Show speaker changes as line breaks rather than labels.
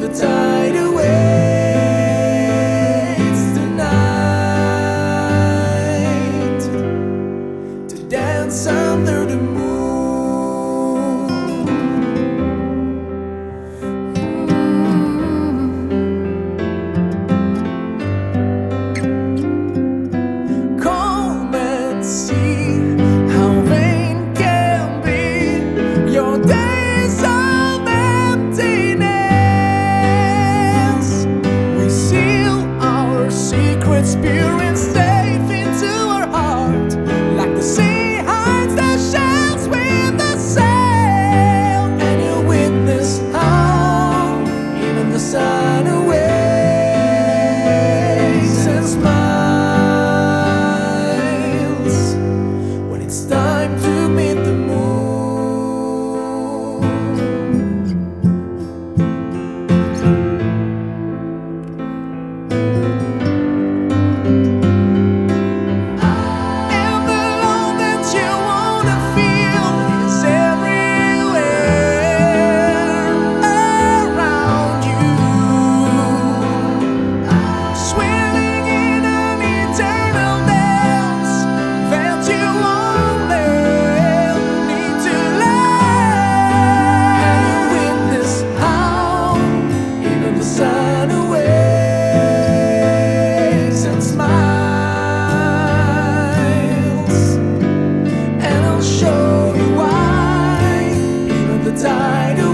the tide awaits tonight to dance under the moon. Come and see how vain can be your days of emptiness. We seal our secrets, peering safe into our heart, like the sea hides the shells with the sail. And you witness how even the sun awakes and smiles when it's time to meet the moon. And the love that you wanna feel is everywhere around you, swimming in an eternal dance that you only need to learn. And you witness how even the sun awakes and smiles. And I'll show you why even the tide